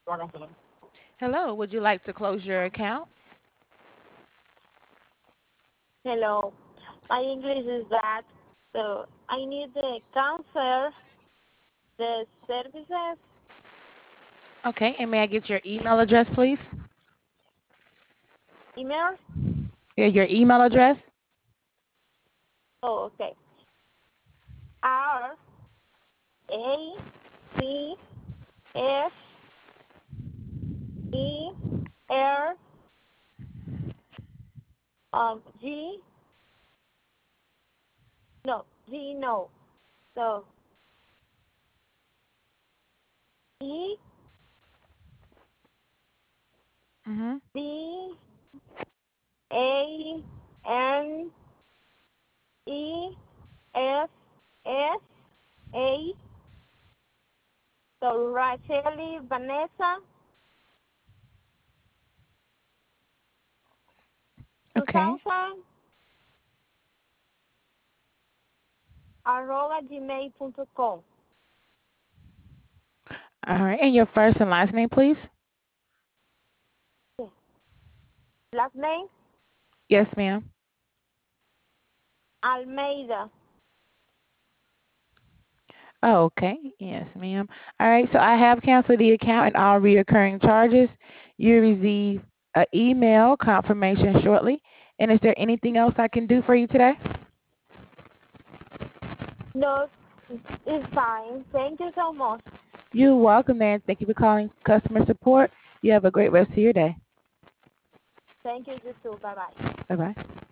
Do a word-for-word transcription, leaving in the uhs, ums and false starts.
Hello, would you like to close your account? Hello. My English is bad, so I need to cancel the services. Okay, and may I get your email address, please? Email. Yeah, your email address? Oh, okay. R A C F E R um G no G no so E Mm-hmm. D A N E S S A so Rachel Vanessa two Okay. thousand arroba gmail punto com. All right, and your first and last name, please? Last name Yes, ma'am. Almeida. Oh, okay. Yes, ma'am. All right, so I have canceled the account and all reoccurring charges. You receive an email confirmation shortly. And is there anything else I can do for you today? No, it's fine. Thank you so much. You're welcome, man. Thank you for calling customer support. You have a great rest of your day. Thank you, you too. Bye bye. Bye bye.